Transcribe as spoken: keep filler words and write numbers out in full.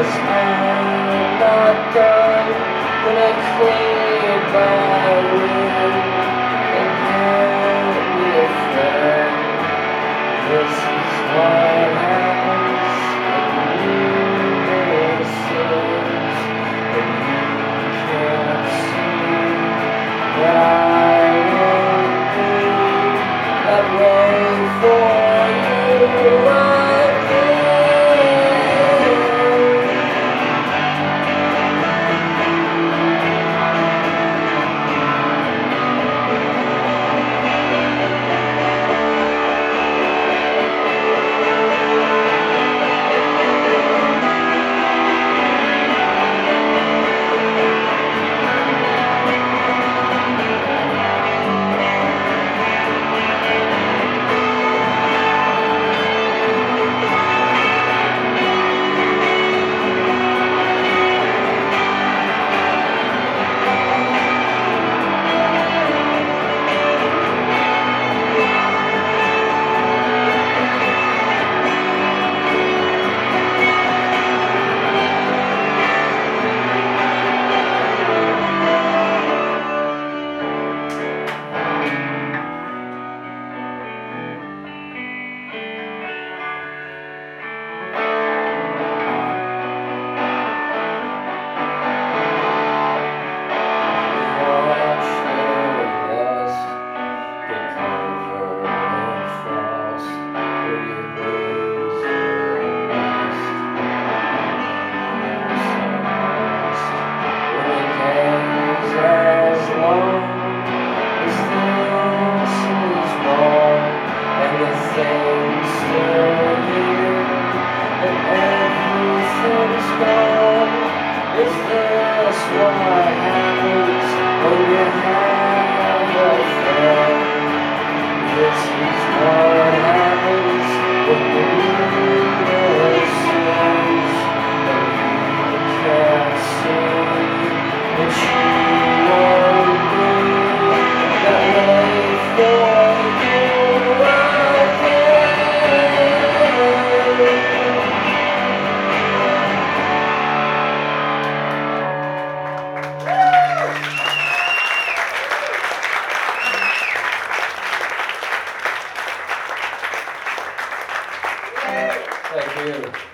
I'm not done when I clear by wind and hand me a friend. This is what happens when you miss things and you can't see that I won't be that way for you again. Is this what happens when you have a friend? This is what happens when you lose things and you can't see that you won't be that way for you again. Thank you.